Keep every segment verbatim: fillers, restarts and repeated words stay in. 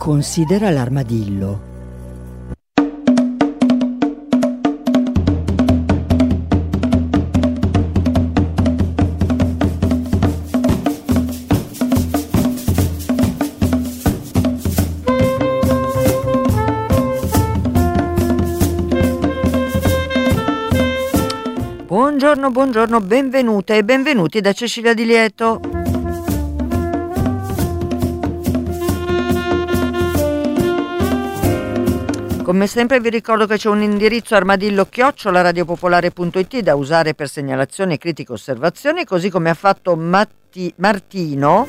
Considera l'armadillo. Buongiorno, buongiorno, benvenute e benvenuti da Cecilia Di Lieto. Come sempre vi ricordo che c'è un indirizzo armadillo chiocciola radiopopolare punto it da usare per segnalazioni, critiche, osservazioni, così come ha fatto Matti- Martino.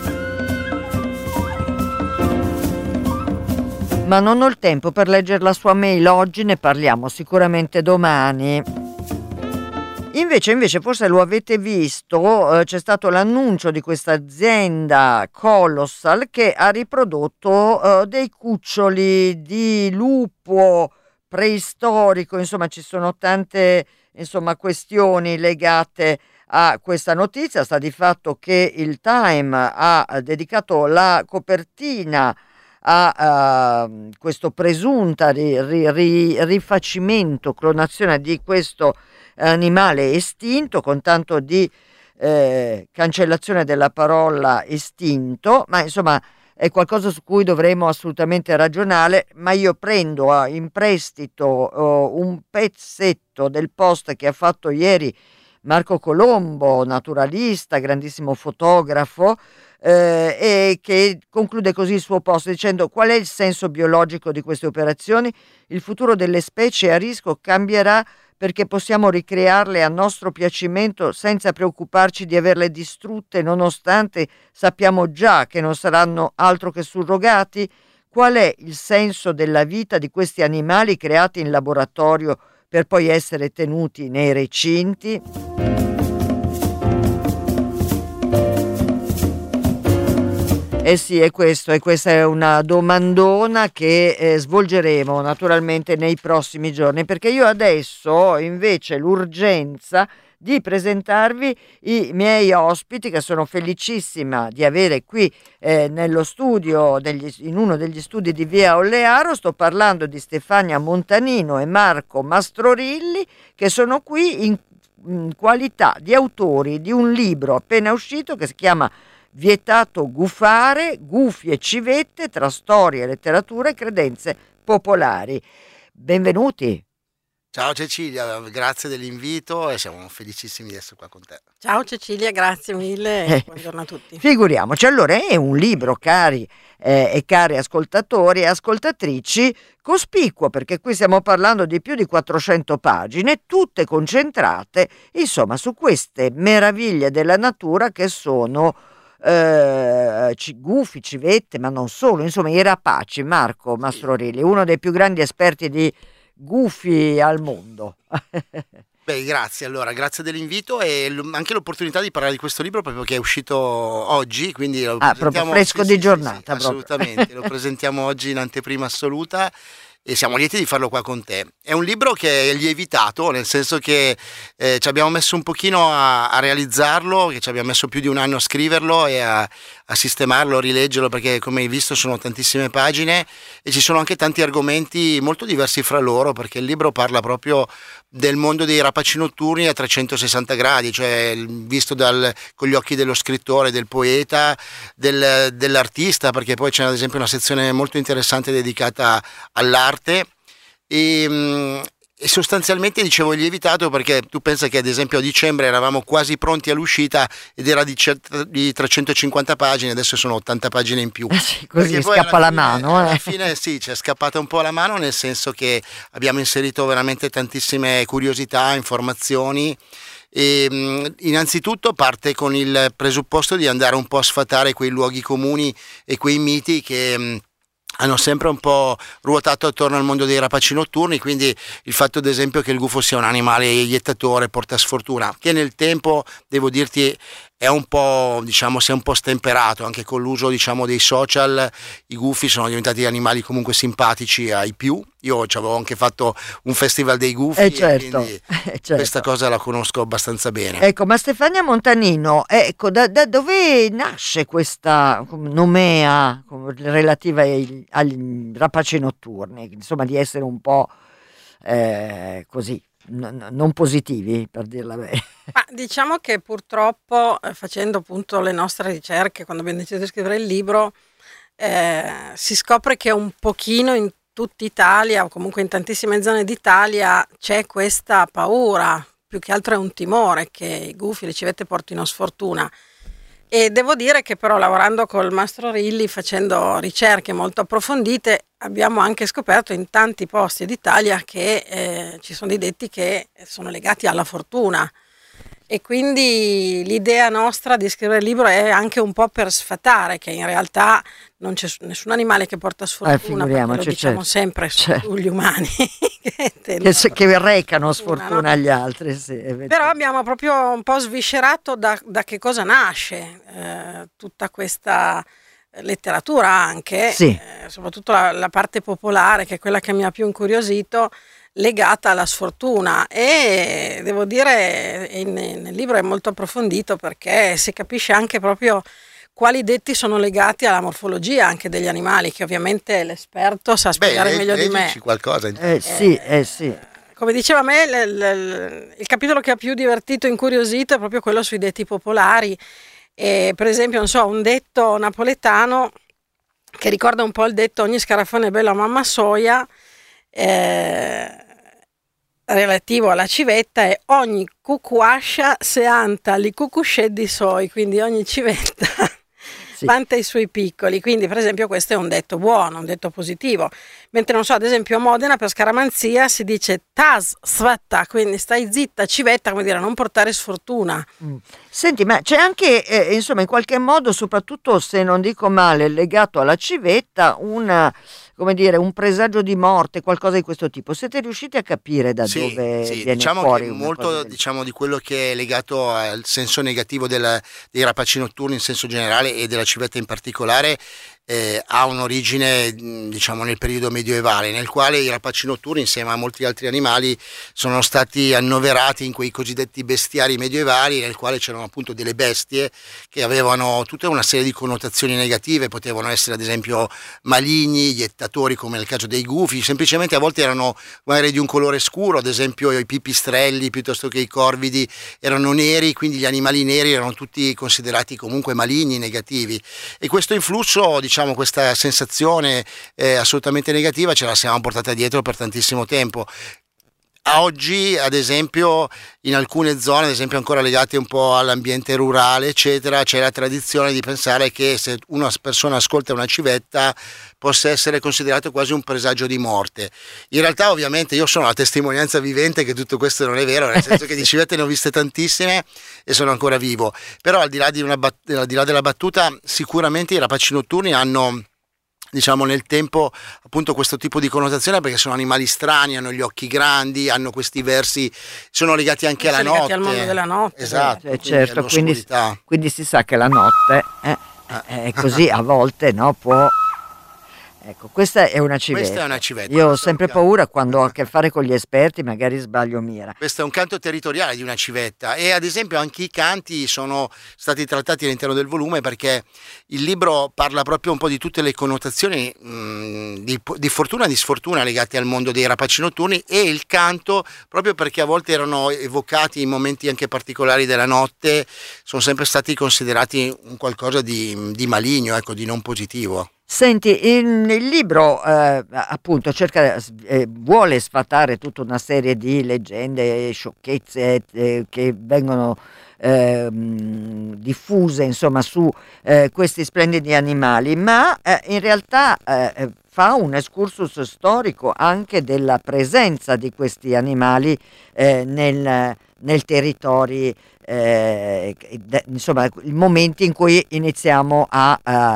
Ma non ho il tempo per leggere la sua mail oggi, ne parliamo sicuramente domani. Invece, invece, forse lo avete visto, eh, c'è stato l'annuncio di questa azienda Colossal che ha riprodotto eh, dei cuccioli di lupo preistorico, insomma ci sono tante insomma, questioni legate a questa notizia. Sta di fatto che il Time ha dedicato la copertina a uh, questo presunta ri, ri, ri, rifacimento, clonazione di questo animale estinto, con tanto di eh, cancellazione della parola estinto, ma insomma è qualcosa su cui dovremo assolutamente ragionare. Ma io prendo uh, in prestito uh, un pezzetto del post che ha fatto ieri Marco Colombo, naturalista, grandissimo fotografo, eh, e che conclude così il suo post dicendo: qual è il senso biologico di queste operazioni? Il futuro delle specie a rischio cambierà perché possiamo ricrearle a nostro piacimento senza preoccuparci di averle distrutte, nonostante sappiamo già che non saranno altro che surrogati? Qual è il senso della vita di questi animali creati in laboratorio per poi essere tenuti nei recinti? Eh sì, è questo, e questa è una domandona che eh, svolgeremo naturalmente nei prossimi giorni, perché io adesso ho invece l'urgenza di presentarvi i miei ospiti, che sono felicissima di avere qui eh, nello studio, degli, in uno degli studi di Via Ollearo. Sto parlando di Stefania Montanino e Marco Mastrorilli, che sono qui in, in qualità di autori di un libro appena uscito che si chiama Vietato gufare, gufi e civette tra storia, letteratura e credenze popolari. Benvenuti. Ciao Cecilia, grazie dell'invito e siamo felicissimi di essere qua con te. Ciao Cecilia, grazie mille e eh, buongiorno a tutti. Figuriamoci, allora è un libro, cari eh, e cari ascoltatori e ascoltatrici, cospicuo, perché qui stiamo parlando di più di quattrocento pagine, tutte concentrate insomma su queste meraviglie della natura che sono Uh, gufi, civette, ma non solo, insomma i rapaci. Marco Mastrorilli, uno dei più grandi esperti di gufi al mondo. Beh, grazie, allora, grazie dell'invito e l- anche l'opportunità di parlare di questo libro proprio che è uscito oggi, quindi lo ah, proprio fresco sì, di sì, giornata. Sì, sì, assolutamente, lo presentiamo oggi in anteprima assoluta e siamo lieti di farlo qua con te. È un libro che è lievitato, nel senso che eh, ci abbiamo messo un pochino a, a realizzarlo, che ci abbiamo messo più di un anno a scriverlo e a, a sistemarlo, a rileggerlo, perché come hai visto sono tantissime pagine e ci sono anche tanti argomenti molto diversi fra loro, perché il libro parla proprio del mondo dei rapaci notturni a trecentosessanta gradi, cioè visto dal, con gli occhi dello scrittore, del poeta, del, dell'artista, perché poi c'è ad esempio una sezione molto interessante dedicata all'arte e, e sostanzialmente dicevo lievitato perché tu pensa che ad esempio a dicembre eravamo quasi pronti all'uscita ed era di, cert- di trecentocinquanta pagine, adesso sono ottanta pagine in più. Eh sì, così scappa la fine, mano. Eh. Alla fine sì, ci è scappata un po' la mano, nel senso che abbiamo inserito veramente tantissime curiosità, informazioni. E, innanzitutto parte con il presupposto di andare un po' a sfatare quei luoghi comuni e quei miti che hanno sempre un po' ruotato attorno al mondo dei rapaci notturni, quindi il fatto ad esempio che il gufo sia un animale iettatore, porta sfortuna, che nel tempo, devo dirti, è un po', diciamo, si è un po' stemperato anche con l'uso, diciamo, dei social. I gufi sono diventati animali comunque simpatici ai più. Io ci avevo anche fatto un festival dei gufi, eh certo, quindi eh certo. questa cosa la conosco abbastanza bene. Ecco, ma Stefania Montanino, ecco, da, da dove nasce questa nomea relativa ai, agli rapaci notturni? Insomma, di essere un po' eh, così, n- non positivi, per dirla bene. Ma diciamo che purtroppo, eh, facendo appunto le nostre ricerche, quando abbiamo deciso di scrivere il libro, eh, si scopre che un pochino in tutta Italia, o comunque in tantissime zone d'Italia, c'è questa paura, più che altro è un timore che i gufi, le civette portino sfortuna. E devo dire che però, lavorando col Mastro Rilli, facendo ricerche molto approfondite, abbiamo anche scoperto in tanti posti d'Italia che eh, ci sono dei detti che sono legati alla fortuna. E quindi l'idea nostra di scrivere il libro è anche un po' per sfatare che in realtà non c'è nessun animale che porta sfortuna, eh, perché lo certo. diciamo sempre sugli umani che, che, se, che recano sfortuna, no? Agli altri, sì, però abbiamo proprio un po' sviscerato da, da che cosa nasce eh, tutta questa letteratura anche, sì. eh, soprattutto la, la parte popolare, che è quella che mi ha più incuriosito, legata alla sfortuna. E devo dire, in, nel libro è molto approfondito, perché si capisce anche proprio quali detti sono legati alla morfologia anche degli animali, che ovviamente l'esperto sa spiegare Beh, meglio di me. Qualcosa. Eh, sì, eh, sì. Come diceva a me, l, l, il capitolo che ha più divertito e incuriosito è proprio quello sui detti popolari. E, per esempio, non so, un detto napoletano che ricorda un po' il detto "ogni scarafone è bello a mamma soia", eh, relativo alla civetta, è "ogni cucuascia se anta li cucusceddi soi", quindi ogni civetta sì. Vanta i suoi piccoli. Quindi, per esempio, questo è un detto buono, un detto positivo. Mentre, non so, ad esempio a Modena per scaramanzia si dice "tas svatta", quindi stai zitta civetta, come dire, non portare sfortuna. Mm. Senti, ma c'è anche, eh, insomma, in qualche modo, soprattutto se non dico male, legato alla civetta, una, come dire, un presagio di morte, qualcosa di questo tipo. Siete riusciti a capire da sì, dove sì, viene diciamo fuori che una molto cosa del... diciamo di quello che è legato al senso negativo del, dei rapaci notturni in senso generale e della civetta in particolare eh, ha un'origine diciamo nel periodo medioevale, nel quale i rapaci notturni insieme a molti altri animali sono stati annoverati in quei cosiddetti bestiari medievali, nel quale c'erano appunto delle bestie che avevano tutta una serie di connotazioni negative, potevano essere ad esempio maligni, iettatori come nel caso dei gufi, semplicemente a volte erano magari di un colore scuro, ad esempio i pipistrelli piuttosto che i corvidi erano neri, quindi gli animali neri erano tutti considerati comunque maligni, negativi, e questo influsso, diciamo questa sensazione eh, assolutamente negativa ce la siamo portata dietro per tantissimo tempo. A oggi, ad esempio, in alcune zone, ad esempio ancora legate un po' all'ambiente rurale, eccetera, c'è la tradizione di pensare che se una persona ascolta una civetta possa essere considerato quasi un presagio di morte. In realtà, ovviamente, io sono la testimonianza vivente che tutto questo non è vero, nel senso che di civette ne ho viste tantissime e sono ancora vivo. Però, al di là di una bat- al di là della battuta, sicuramente i rapaci notturni hanno, diciamo, nel tempo appunto questo tipo di connotazione, perché sono animali strani, hanno gli occhi grandi, hanno questi versi, sono legati anche alla legati notte, al mondo della notte, esatto, eh, quindi certo, quindi, quindi si sa che la notte eh, eh, è così, a volte no, può. Ecco, questa è una civetta. Questa è una civetta. Io ho sempre paura quando ho a che fare con gli esperti, magari sbaglio mira. Questo è un canto territoriale di una civetta, e ad esempio anche i canti sono stati trattati all'interno del volume, perché il libro parla proprio un po' di tutte le connotazioni mh, di, di fortuna e di sfortuna legate al mondo dei rapaci notturni, e il canto, proprio perché a volte erano evocati in momenti anche particolari della notte, sono sempre stati considerati un qualcosa di, di maligno, ecco, di non positivo. Senti, in, il libro eh, appunto cerca, eh, vuole sfatare tutta una serie di leggende, sciocchezze eh, che vengono eh, diffuse insomma su eh, questi splendidi animali, ma eh, in realtà eh, fa un excursus storico anche della presenza di questi animali eh, nel, nel territorio, eh, de, insomma i momenti in cui iniziamo a... a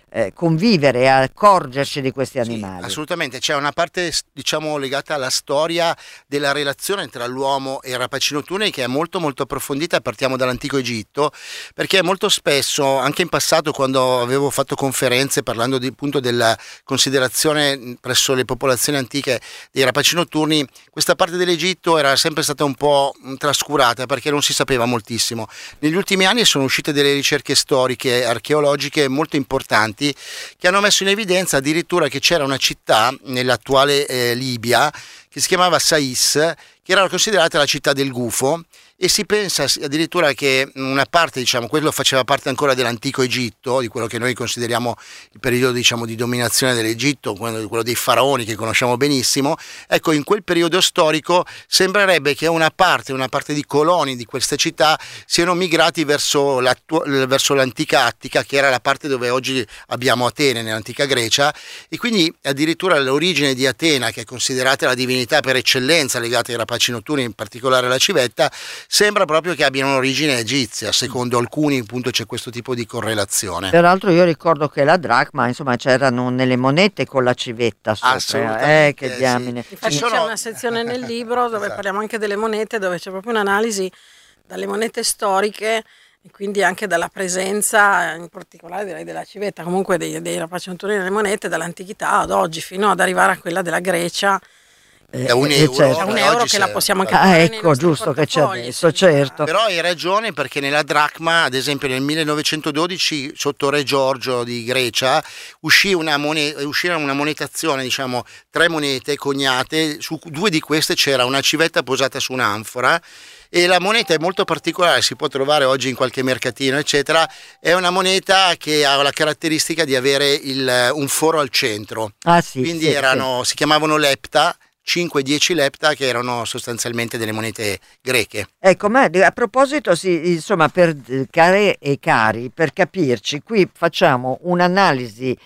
eh, convivere e accorgerci di questi animali. Sì, assolutamente, c'è una parte diciamo legata alla storia della relazione tra l'uomo e i rapaci notturni che è molto molto approfondita. Partiamo dall'antico Egitto, perché molto spesso, anche in passato quando avevo fatto conferenze parlando di, appunto della considerazione presso le popolazioni antiche dei rapaci notturni, questa parte dell'Egitto era sempre stata un po' trascurata perché non si sapeva moltissimo. Negli ultimi anni sono uscite delle ricerche storiche, archeologiche molto importanti che hanno messo in evidenza addirittura che c'era una città nell'attuale eh, Libia che si chiamava Sais, che era considerata la città del gufo, e si pensa addirittura che una parte, diciamo, quello faceva parte ancora dell'antico Egitto, di quello che noi consideriamo il periodo, diciamo, di dominazione dell'Egitto, quello dei faraoni che conosciamo benissimo. Ecco, in quel periodo storico sembrerebbe che una parte, una parte di coloni di queste città siano migrati verso, verso l'antica Attica, che era la parte dove oggi abbiamo Atene, nell'antica Grecia, e quindi addirittura l'origine di Atena, che è considerata la divinità per eccellenza legata ai rapaci notturni, in particolare alla civetta, sembra proprio che abbiano un'origine egizia. Secondo alcuni, appunto, c'è questo tipo di correlazione. Peraltro io ricordo che la dracma, insomma, c'erano nelle monete con la civetta sopra. Assolutamente, eh, che diamine. Sì. Infatti sono... c'è una sezione nel libro dove Esatto. parliamo anche delle monete, dove c'è proprio un'analisi dalle monete storiche e quindi anche dalla presenza, in particolare direi della civetta, comunque dei, dei rapaci notturni nelle monete dall'antichità ad oggi, fino ad arrivare a quella della Grecia. Eh, È un eh, euro, certo. È un che euro oggi che la serve. possiamo anche Ah, trovare nei ecco, nostri giusto che c'è portafogli, adesso, senza- certo. Però hai ragione, perché nella dracma, ad esempio nel millenovecentododici, sotto Re Giorgio di Grecia, uscì una, moneta, uscì una monetazione, diciamo tre monete coniate, su due di queste c'era una civetta posata su un'anfora, e la moneta è molto particolare, si può trovare oggi in qualche mercatino eccetera. È una moneta che ha la caratteristica di avere il, un foro al centro, Ah, sì, quindi sì, erano, si chiamavano lepta, cinque dieci lepta, che erano sostanzialmente delle monete greche. sì. Ecco, ma a proposito, sì, insomma, per eh, care e cari, per capirci, qui facciamo un'analisi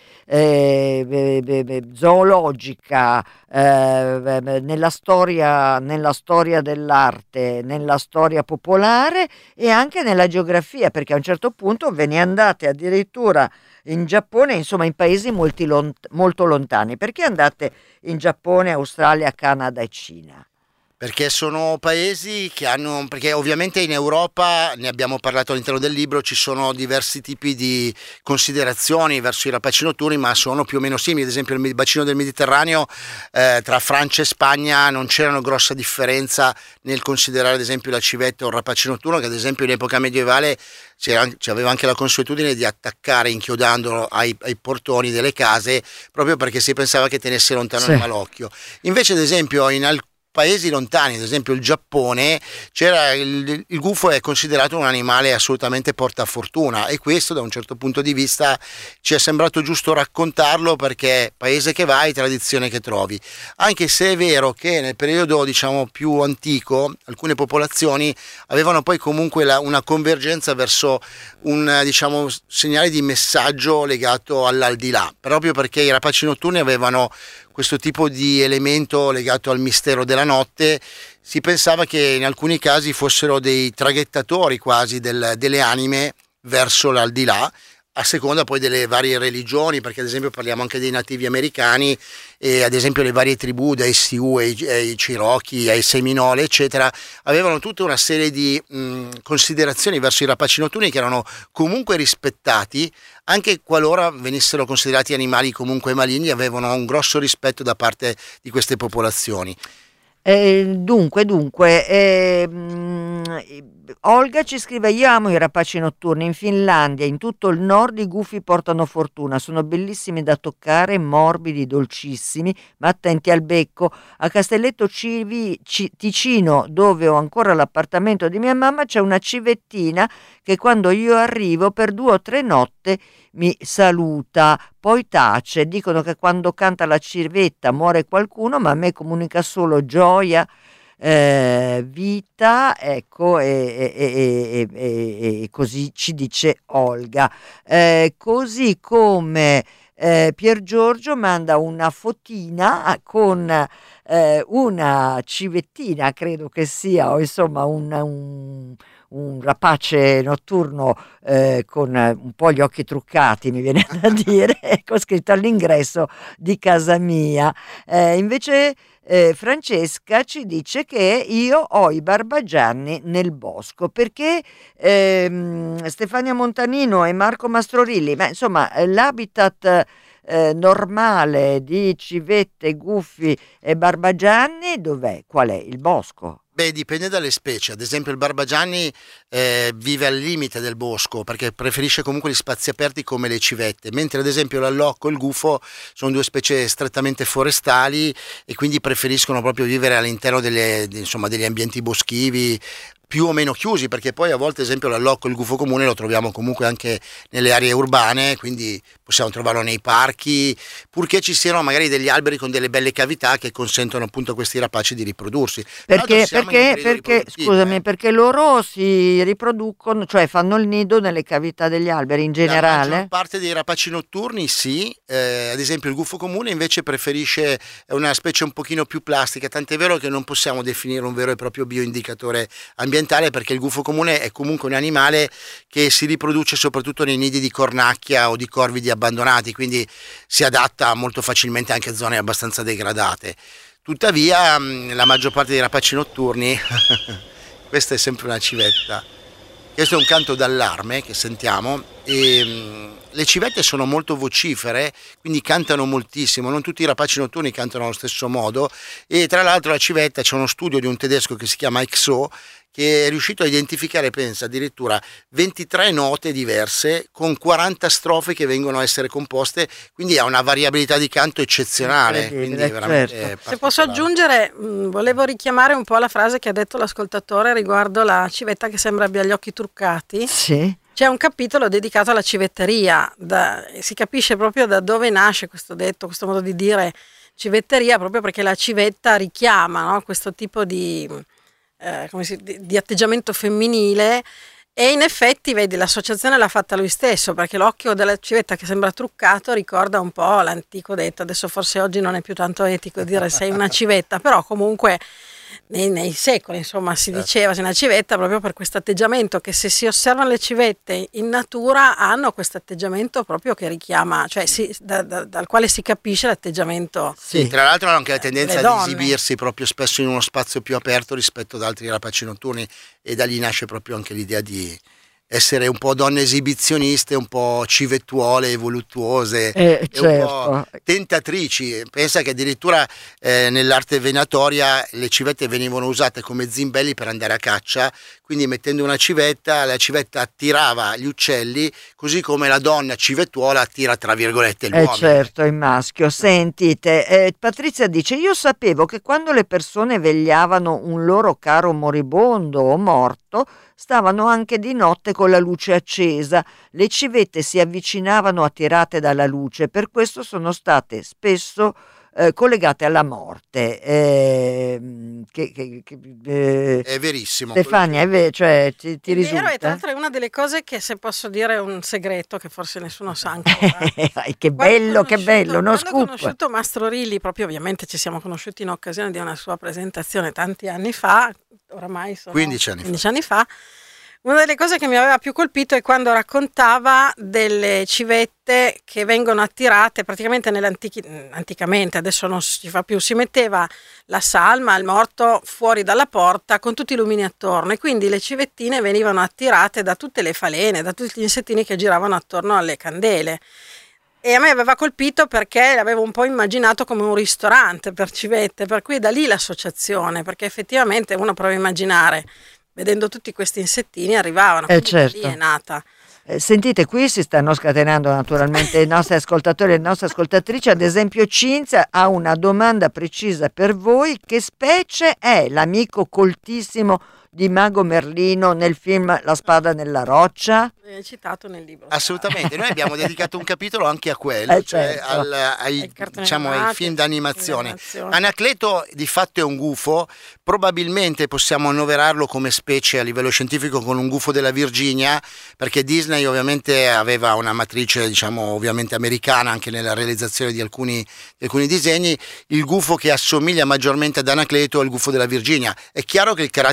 eh, be- be- be- zoologica eh, be- be- nella storia, nella storia dell'arte, nella storia popolare e anche nella geografia, perché a un certo punto ve ne andate addirittura in Giappone, insomma in paesi molti lont- molto lontani. Perché andate in Giappone, Australia, Canada e Cina? Perché sono paesi che hanno, perché ovviamente in Europa, ne abbiamo parlato all'interno del libro, ci sono diversi tipi di considerazioni verso i rapaci notturni, ma sono più o meno simili. Ad esempio il bacino del Mediterraneo, eh, tra Francia e Spagna non c'era una grossa differenza nel considerare ad esempio la civetta o il rapace notturno, che ad esempio in epoca medievale c'era, c'aveva anche la consuetudine di attaccare inchiodandolo ai, ai portoni delle case, proprio perché si pensava che tenesse lontano Sì. il malocchio. Invece ad esempio in alcuni paesi lontani, ad esempio il Giappone, c'era il, il gufo è considerato un animale assolutamente portafortuna, e questo da un certo punto di vista ci è sembrato giusto raccontarlo, perché paese che vai, tradizione che trovi. Anche se è vero che nel periodo, diciamo, più antico alcune popolazioni avevano poi comunque la, una convergenza verso un, diciamo, segnale di messaggio legato all'aldilà, proprio perché i rapaci notturni avevano questo tipo di elemento legato al mistero della notte. Si pensava che in alcuni casi fossero dei traghettatori quasi del, delle anime verso l'aldilà, a seconda poi delle varie religioni, perché ad esempio parliamo anche dei nativi americani, e ad esempio le varie tribù, dai Sioux ai, ai Cherokee ai Seminole eccetera, avevano tutta una serie di mh, considerazioni verso i rapaci notturni che erano comunque rispettati, anche qualora venissero considerati animali comunque maligni, avevano un grosso rispetto da parte di queste popolazioni. Eh, dunque, dunque, eh, mh, Olga ci scrive: io amo i rapaci notturni. In Finlandia, in tutto il nord, i gufi portano fortuna. Sono bellissimi da toccare, morbidi, dolcissimi, ma attenti al becco. A Castelletto Civi, Ci- Ticino, dove ho ancora l'appartamento di mia mamma, c'è una civettina che quando io arrivo per due o tre notte mi saluta, poi tace. Dicono che quando canta la civetta muore qualcuno, ma a me comunica solo gioia, eh, vita, ecco, e, e- e- e- e- e così ci dice Olga. Eh, così come eh, Pier Giorgio manda una fotina con eh, una civettina, credo che sia, o insomma un, un- un rapace notturno eh, con un po' gli occhi truccati, mi viene da dire, con scritto all'ingresso di casa mia. Eh, invece eh, Francesca ci dice che io ho i barbagianni nel bosco, perché ehm, Stefania Montanino e Marco Mastrorilli, ma insomma l'habitat eh, normale di civette, gufi e barbagianni dov'è? Qual è? Il bosco? Beh, dipende dalle specie. Ad esempio il barbagianni eh, vive al limite del bosco perché preferisce comunque gli spazi aperti come le civette, mentre ad esempio l'allocco e il gufo sono due specie strettamente forestali e quindi preferiscono proprio vivere all'interno delle, insomma, degli ambienti boschivi più o meno chiusi, perché poi a volte ad esempio l'allocco e il gufo comune lo troviamo comunque anche nelle aree urbane, quindi possiamo trovarlo nei parchi, purché ci siano magari degli alberi con delle belle cavità che consentono appunto a questi rapaci di riprodursi. Perché, perché, perché scusami, eh. perché loro si riproducono, cioè fanno il nido nelle cavità degli alberi in generale? La maggior parte dei rapaci notturni sì, eh, ad esempio il gufo comune invece preferisce una specie un pochino più plastica, tant'è vero che non possiamo definire un vero e proprio bioindicatore ambientale, perché il gufo comune è comunque un animale che si riproduce soprattutto nei nidi di cornacchia o di corvidi abbandonati, quindi si adatta molto facilmente anche a zone abbastanza degradate. Tuttavia la maggior parte dei rapaci notturni questa è sempre una civetta, questo è un canto d'allarme che sentiamo e mh, le civette sono molto vocifere, quindi cantano moltissimo, non tutti i rapaci notturni cantano allo stesso modo, e tra l'altro la civetta, c'è uno studio di un tedesco che si chiama X O che è riuscito a identificare, pensa, addirittura ventitré note diverse con quaranta strofe che vengono a essere composte, quindi ha una variabilità di canto eccezionale, quindi è veramente certo. Se posso aggiungere, mh, volevo richiamare un po' la frase che ha detto l'ascoltatore riguardo la civetta che sembra abbia gli occhi truccati. Sì. C'è un capitolo dedicato alla civetteria, da, si capisce proprio da dove nasce questo detto, questo modo di dire civetteria, proprio perché la civetta richiama, no, questo tipo di, eh, come si, di, di atteggiamento femminile, e in effetti vedi l'associazione l'ha fatta lui stesso, perché l'occhio della civetta che sembra truccato ricorda un po' l'antico detto, adesso forse oggi non è più tanto etico dire sei una civetta, però comunque Nei, nei secoli insomma si diceva sei una civetta proprio per questo atteggiamento, che se si osservano le civette in natura hanno questo atteggiamento proprio che richiama, cioè si, da, da, dal quale si capisce l'atteggiamento. Sì, tra l'altro hanno anche la tendenza eh, ad esibirsi proprio spesso in uno spazio più aperto rispetto ad altri rapaci notturni, e da lì nasce proprio anche l'idea di essere un po' donne esibizioniste, un po' civettuole, voluttuose, eh, certo. un po' tentatrici. Pensa che addirittura eh, nell'arte venatoria le civette venivano usate come zimbelli per andare a caccia, quindi mettendo una civetta, la civetta attirava gli uccelli, così come la donna civettuola attira tra virgolette l'uomo. Eh certo, il maschio. Sentite, eh, Patrizia dice: io sapevo che quando le persone vegliavano un loro caro moribondo o morto, stavano anche di notte con la luce accesa. Le civette si avvicinavano attirate dalla luce, per questo sono state spesso eh, collegate alla morte. Eh, che, che, che, eh, è verissimo. Stefania, è ver- cioè, ti, ti è risulta? vero, e tra l'altro è una delle cose che, se posso dire un segreto che forse nessuno sa ancora. Che bello, che bello, uno scoop. Quando ho conosciuto Mastro Rilli, proprio ovviamente ci siamo conosciuti in occasione di una sua presentazione tanti anni fa, oramai sono quindici anni, quindici anni fa. Una delle cose che mi aveva più colpito è quando raccontava delle civette che vengono attirate praticamente anticamente, adesso non si fa più, si metteva la salma, il morto fuori dalla porta con tutti i lumini attorno, e quindi le civettine venivano attirate da tutte le falene, da tutti gli insettini che giravano attorno alle candele. E a me aveva colpito perché l'avevo un po' immaginato come un ristorante per civette, per cui da lì l'associazione, perché effettivamente uno prova a immaginare, vedendo tutti questi insettini arrivavano, eh quindi certo. lì è nata. Eh, sentite, qui si stanno scatenando naturalmente i nostri ascoltatori e le nostre ascoltatrici. Ad esempio Cinzia ha una domanda precisa per voi: che specie è l'amico coltissimo di Mago Merlino nel film La spada nella roccia? È citato nel libro. Assolutamente, noi abbiamo dedicato un capitolo anche a quello, eh cioè certo. al, ai, ai, diciamo, ai film d'animazione. film Anacleto di fatto è un gufo, probabilmente possiamo annoverarlo come specie a livello scientifico con un gufo della Virginia, perché Disney ovviamente aveva una matrice, diciamo, ovviamente americana anche nella realizzazione di alcuni, di alcuni disegni. Il gufo che assomiglia maggiormente ad Anacleto è il gufo della Virginia. È chiaro che il carattere di Anacleto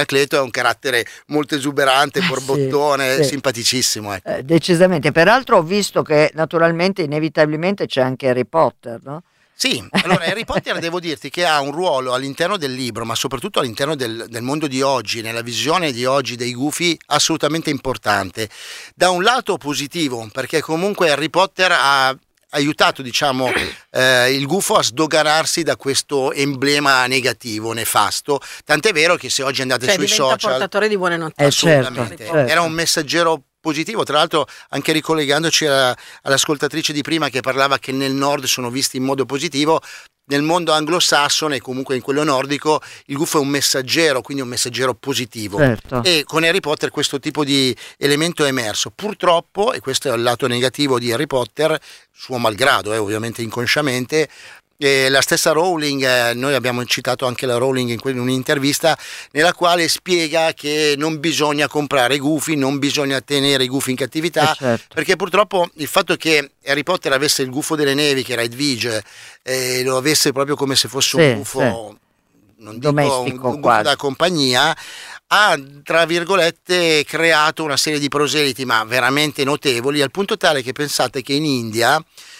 Anacleto è un carattere molto esuberante, borbottone, sì, sì. simpaticissimo. Ecco. Eh, decisamente. Peraltro ho visto che naturalmente, inevitabilmente c'è anche Harry Potter, no? Sì, allora Harry Potter devo dirti che ha un ruolo all'interno del libro, ma soprattutto all'interno del, del mondo di oggi, nella visione di oggi dei gufi, assolutamente importante. Da un lato positivo, perché comunque Harry Potter ha aiutato, diciamo, eh, il gufo a sdoganarsi da questo emblema negativo, nefasto, tant'è vero che se oggi andate cioè, sui diventa social, portatore di buone notizie. Eh, certo, assolutamente, certo. era un messaggero positivo. Tra l'altro, anche ricollegandoci alla, all'ascoltatrice di prima che parlava che nel nord sono visti in modo positivo, nel mondo anglosassone, comunque in quello nordico, il gufo è un messaggero, quindi un messaggero positivo. Certo. E con Harry Potter questo tipo di elemento è emerso. Purtroppo, e questo è il lato negativo di Harry Potter, suo malgrado, eh, ovviamente inconsciamente, eh, la stessa Rowling, eh, noi abbiamo citato anche la Rowling in, que- in un'intervista nella quale spiega che non bisogna comprare gufi, non bisogna tenere i gufi in cattività, Eh, certo. perché purtroppo il fatto che Harry Potter avesse il gufo delle nevi, che era Edwige, eh, lo avesse proprio come se fosse Sì, un gufo, sì. non dico un, Domestico, un gufo quasi. da compagnia, ha tra virgolette creato una serie di proseliti ma veramente notevoli, al punto tale che pensate che in India,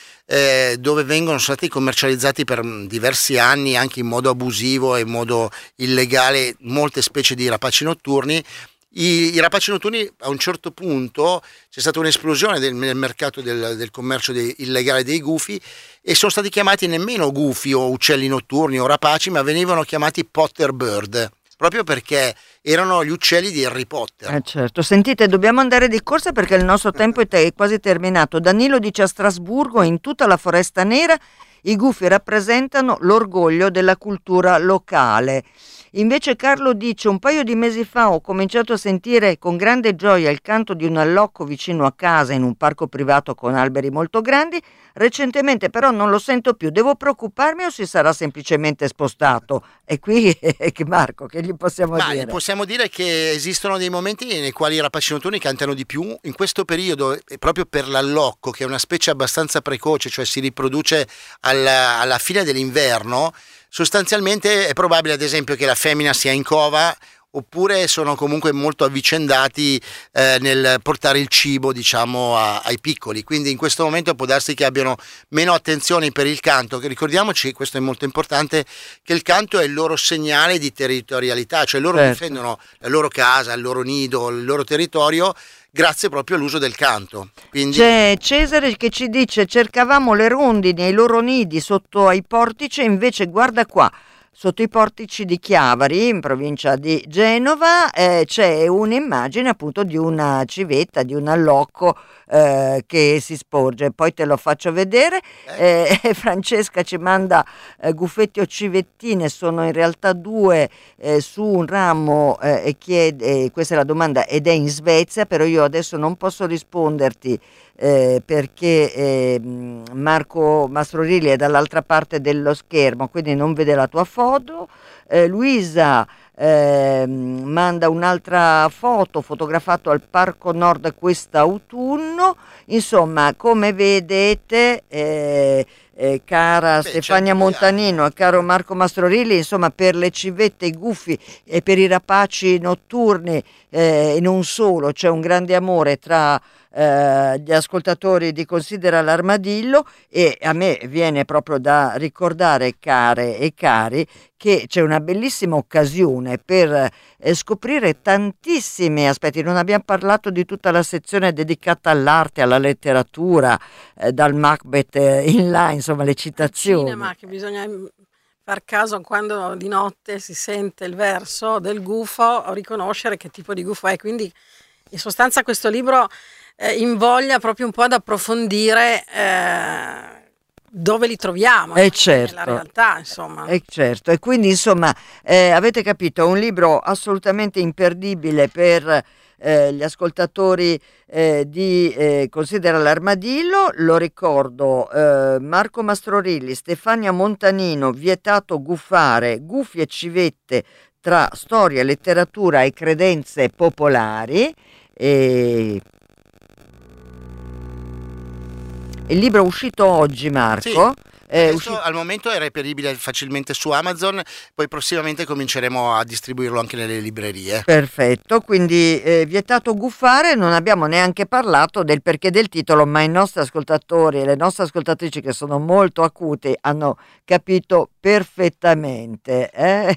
eh, dove vengono stati commercializzati per diversi anni anche in modo abusivo e in modo illegale molte specie di rapaci notturni, I, i rapaci notturni a un certo punto c'è stata un'esplosione del, nel mercato del, del commercio dei, illegale dei gufi, e sono stati chiamati nemmeno gufi o uccelli notturni o rapaci, ma venivano chiamati Potter Bird, proprio perché erano gli uccelli di Harry Potter. Eh certo. Sentite, dobbiamo andare di corsa perché il nostro tempo è, te- è quasi terminato. Danilo dice: a Strasburgo, in tutta la Foresta Nera, i gufi rappresentano l'orgoglio della cultura locale. Invece Carlo dice: un paio di mesi fa ho cominciato a sentire con grande gioia il canto di un allocco vicino a casa in un parco privato con alberi molto grandi. Recentemente però non lo sento più. Devo preoccuparmi o si sarà semplicemente spostato? E qui, che Marco, che gli possiamo Ma dire? possiamo dire che esistono dei momenti nei quali i rapaci notturni cantano di più. In questo periodo, proprio per l'allocco, che è una specie abbastanza precoce, cioè si riproduce alla, alla fine dell'inverno, sostanzialmente è probabile ad esempio che la femmina sia in cova, oppure sono comunque molto avvicendati eh, nel portare il cibo, diciamo, a, ai piccoli. Quindi in questo momento può darsi che abbiano meno attenzione per il canto, che ricordiamoci, questo è molto importante, che il canto è il loro segnale di territorialità, cioè loro Certo. difendono la loro casa, il loro nido, il loro territorio, grazie proprio all'uso del canto. Quindi C'è Cesare che ci dice: cercavamo le rondini ai loro nidi sotto ai portici, e invece guarda qua, sotto i portici di Chiavari, in provincia di Genova, eh, c'è un'immagine appunto di una civetta, di un allocco eh, che si sporge. Poi te lo faccio vedere. Eh, Francesca ci manda eh, gufetti o civettine, sono in realtà due eh, su un ramo, eh, e chiede, eh, questa è la domanda, ed è in Svezia, però io adesso non posso risponderti eh, perché eh, Marco Mastrorilli è dall'altra parte dello schermo, quindi non vede la tua foto. eh, Luisa eh, manda un'altra foto, fotografato al Parco Nord quest'autunno. Insomma, come vedete, eh, eh, cara Beh, Stefania certo, Montanino e caro Marco Mastrorilli, insomma, per le civette, i gufi e per i rapaci notturni eh, e non solo, c'è un grande amore tra eh, gli ascoltatori di Considera l'Armadillo, e a me viene proprio da ricordare, care e cari, che c'è una bellissima occasione per eh, scoprire tantissimi aspetti. Non abbiamo parlato di tutta la sezione dedicata all'arte, alla letteratura, eh, dal Macbeth eh, in là, insomma, le citazioni. Cinema, che bisogna far caso quando di notte si sente il verso del gufo, o riconoscere che tipo di gufo è. Quindi in sostanza questo libro eh, invoglia proprio un po' ad approfondire eh, dove li troviamo, Eh, no? certo. Nella realtà, insomma. E certo, e quindi insomma eh, avete capito, è un libro assolutamente imperdibile per eh, gli ascoltatori eh, di eh, Considera l'Armadillo. Lo ricordo, eh, Marco Mastrorilli, Stefania Montanino, Vietato gufare, gufi e civette tra storia, letteratura e credenze popolari. E il libro è uscito oggi, Marco. Sì. Eh, Adesso usci- al momento è reperibile facilmente su Amazon, poi prossimamente cominceremo a distribuirlo anche nelle librerie. Perfetto, quindi eh, vietato guffare, non abbiamo neanche parlato del perché del titolo, ma i nostri ascoltatori e le nostre ascoltatrici che sono molto acuti hanno capito perfettamente. Eh?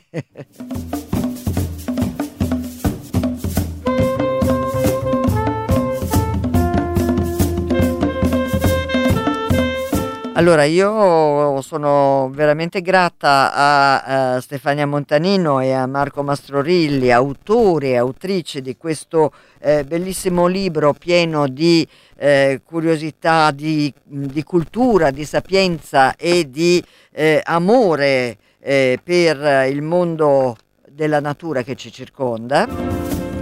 Allora, io sono veramente grata a, a Stefania Montanino e a Marco Mastrorilli, autori e autrici di questo eh, bellissimo libro pieno di eh, curiosità, di, di cultura, di sapienza e di eh, amore eh, per il mondo della natura che ci circonda.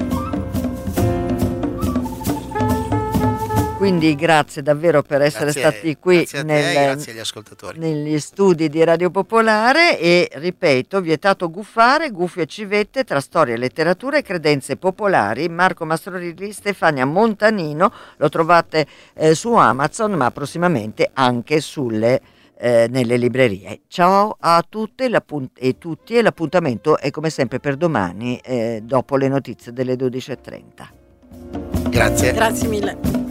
Quindi grazie davvero per essere Grazie, stati qui grazie a te nel- e grazie agli ascoltatori. negli studi di Radio Popolare e ripeto, vietato guffare, guffie e civette tra storia, letteratura e credenze popolari. Marco Mastrorilli, Stefania Montanino, lo trovate eh, su Amazon ma prossimamente anche sulle, eh, nelle librerie. Ciao a tutte l'appunt- e tutti e l'appuntamento è come sempre per domani eh, dopo le notizie delle dodici e trenta. Grazie. Grazie mille.